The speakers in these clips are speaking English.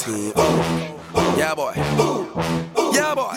team. Yeah, boy. Yeah, boy.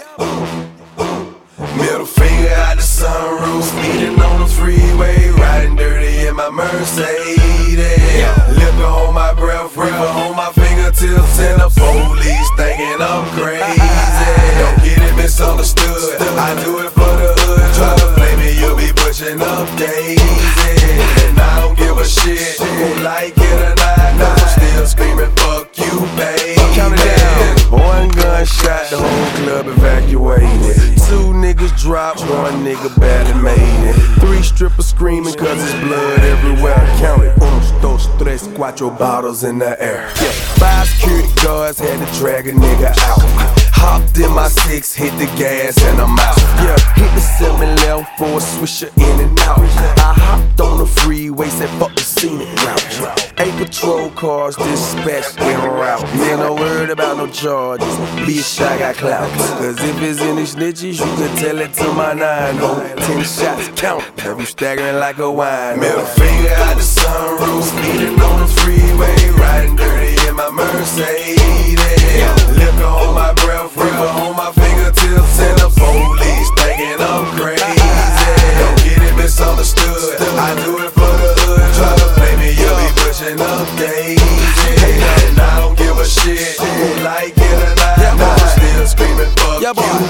Middle finger out the sunroof, speeding on the freeway, riding dirty in my Mercedes. Liquor on my breath, reefer on my fingertips, and the police thinking I'm crazy. Don't get it misunderstood, I do it for the hood. Try to play me, you'll be pushing up daisies. And I don't give a shit, who like it or not, no, I'm still screaming, fuck you, baby. Count it down. One gunshot, the whole club evacuated. Two niggas dropped, one nigga barely made it. Three strippers screaming cause it's blood everywhere. Count it, 1, 2, 3, 4 bottles in the air. 5 security guards had to drag a nigga out. Hopped in my 6, hit the gas and I'm out. Hit the 7-11 for a swisher in and out. I hopped on the freeway, said fuck the scenic route. 8 patrol cars dispatched en route. Man, no word about no charges, bitch, I got clout. Cause if it's any snitches, you can tell it to my 9-0. 10 shots, count, have you staggering like a wine. Middle finger out the sunroof, speeding on the freeway, riding dirty in my Mercedes. Liquor on my breath, reefer on my fingertips, and the police thinking I'm crazy. Don't get it misunderstood, I do it for the hood. Try to play me, you'll be pushing up daisies. And I don't give a shit, who like it or not, no, I'm still screaming, fuck you,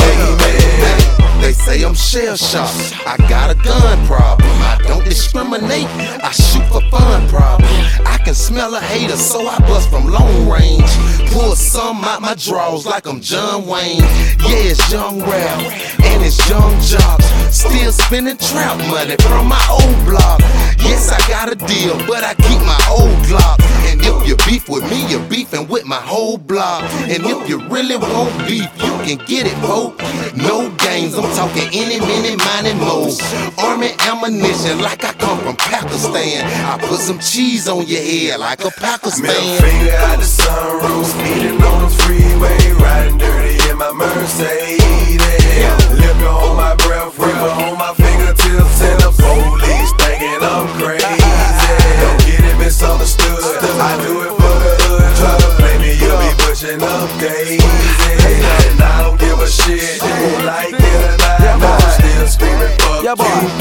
baby. They say I'm shell-shocked, I got a gun problem. I don't discriminate, I shoot for fun problem. I can smell a hater, so I bust from long range. Pull some out my drawers like I'm John Wayne. Yeah, it's young rap, and it's young jobs. Still spending trout money from my old block. Yes, I got a deal, but I keep my old Glock. And if you beef with me, you're beefing with my whole block. And if you really want beef, you can get it, folks. No games, I'm talking any, mini, miny, mo. Army ammunition like I come from Pakistan. I put some cheese on your head like a Pakistan. Middle finger out the sunroof, speeding on the freeway, riding dirty in my Mercedes. Liquor on my breath, reefer on my fingertips, and the police thinking I'm crazy. Don't get it misunderstood, I do it for the hood. Try to play me, you'll be pushing up daisies. And I don't give a shit, who like it or not, no, I'm still screaming, fuck you,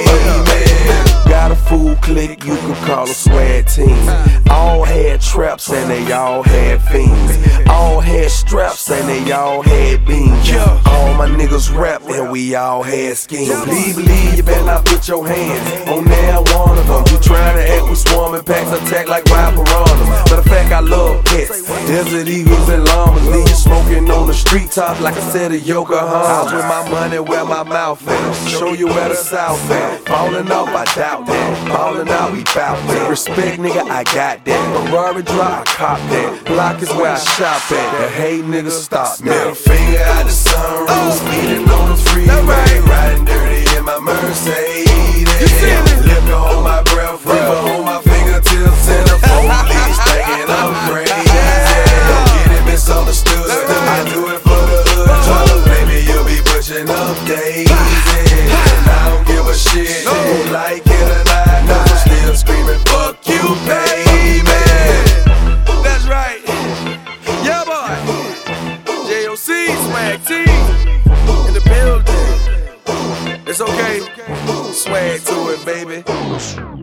baby. Got a full clique, you could call a SWAT team. All had traps and they all had fiends. All had straps and they all had beans. All my niggas rap and we all had schemes. Believe, you better not put your hands on there one of them. You trying to act with swarming packs, attack like wild piranhas. Matter of fact, I love pets, Desert Eagles and llamas. Leave you smoking on the street top like I said of Yokohama. I with my money where my mouth at, show you where the South at. Falling off, I doubt that. Falling out, we bout that. Respect, nigga, I got that. Ferrari drive, I cop that. Block is where I shop at. The hate, nigga, stop that. Middle finger out the sunroof, speeding on the freeway, riding dirty in my Mercedes. Liquor on my breath, reefer on my fingertips, and the police thinking I'm crazy. Don't get it misunderstood, I do it for the hood. Try to play me, you'll be pushing up daisies. And I don't give a shit, who like it or not, no, I'm still screaming, fuck you, baby. That's right. Yeah, boy. JOC, Swag T in the building. It's okay. Swag to it, baby.